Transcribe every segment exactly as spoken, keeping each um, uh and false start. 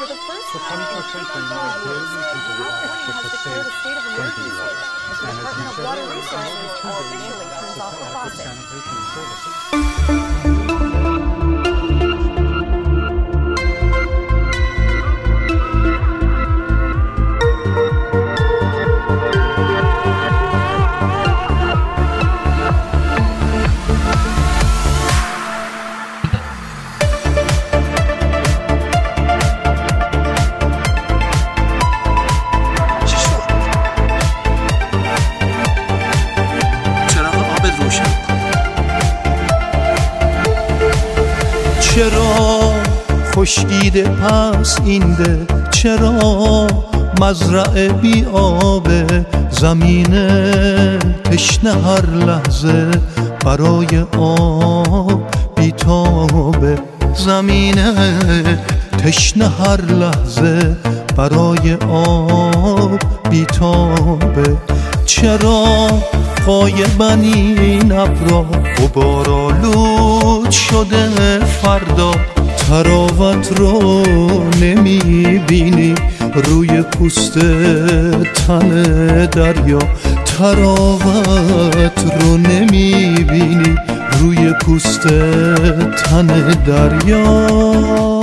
For the first time in twenty-five years, California has declared a state of emergency. The Department of Water Resources officially turns off the faucet. چرا خشکیده پس این ده، چرا مزرعه بی آبه، زمین تشنه هر لحظه برای آب بی تابه، زمین تشنه هر لحظه برای آب بی تابه. چرا غایبن این ابرا غبارآلود شده فردا، تراوت رو نمیبینی روی پوست تن دریا، تراوت رو نمیبینی روی پوست تن دریا.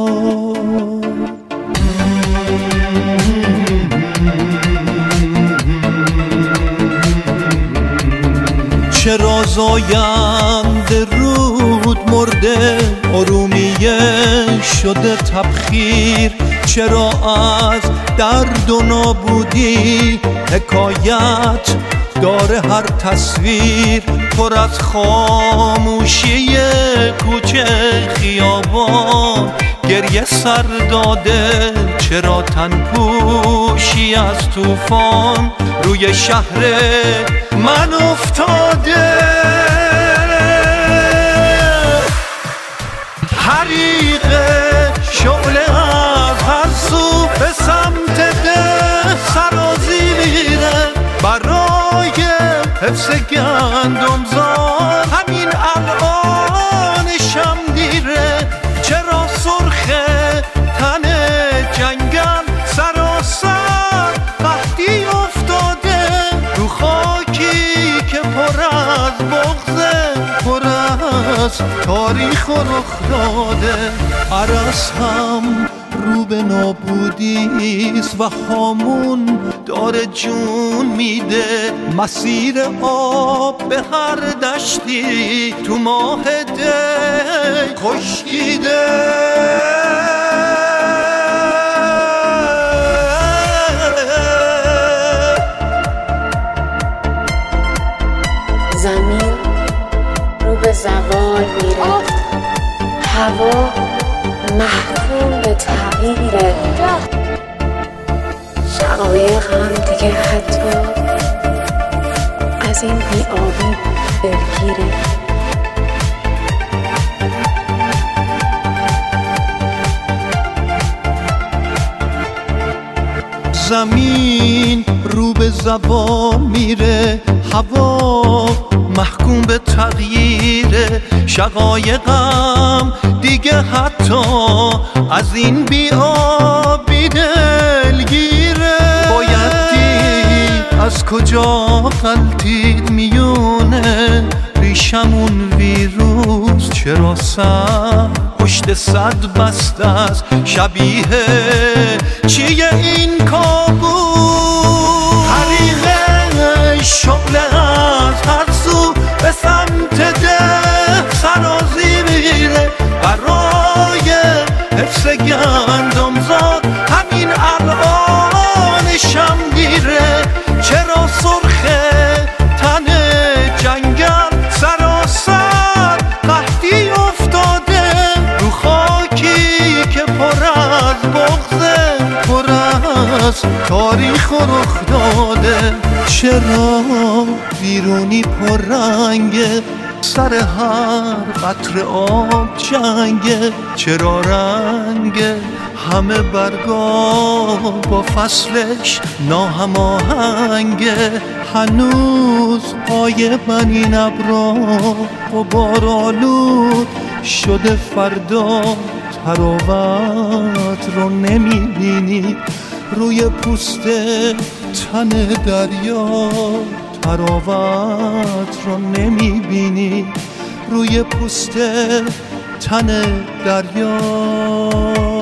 چرا زاینده رود مرده، ارومیه شده تبخیر، چرا از درد و نابودی حکایت داره هر تصویر، پر از خاموشی کوچه خیابان گریه سر داده، چرا تن پوشی از طوفان روی شهر من افتاده. حریق شعله از هر سو به سمت ده سرازی میره، برای حفظ گندمزار همین الان شم دیره، چرا سرخه تن جنگل سراسر قحطی افتاده، رو خاکی که پر از بغضه، پر از تاریخ و رخ داده. عرس هم رو به نابودیست و هامون داره جون میده، مسیر آب به هر دشتی تو ماه دی خشکیده. زمین رو به زوال میره، هوا محکوم به تغییره، شقایق هم دیگه حتی از این بی‌آبی دلگیره. زمین رو به زوال میره، هوا محکوم به تغییره، شقایقم دیگه حتی از این بی‌آبی دلگیره. باید دید از کجا غلطید میونه ریشمون ویروس، چرا سر پشت صد بسته است، شبیه چیه این کابوس؟ حریق شعله از هر سو به سمت ده سرازی میره، برای حفظ گندمزار همین الان شم دیره، چرا سرخه تن جنگل سراسر قحطی افتاده، رو خاکی که پر از بغضه، پر از تاریخ و رخ داده. چرا بیرونی پر رنگه، سر هر قطره آب جنگه، چرا رنگه همه برگا با فصلش ناهماهنگه، هنوز غایبن این ابرا غبارآلود شده فردا، تراوت رو نمیبینی روی پوست تن دریا، تراوت رو نمیبینی روی پوست تن دریا.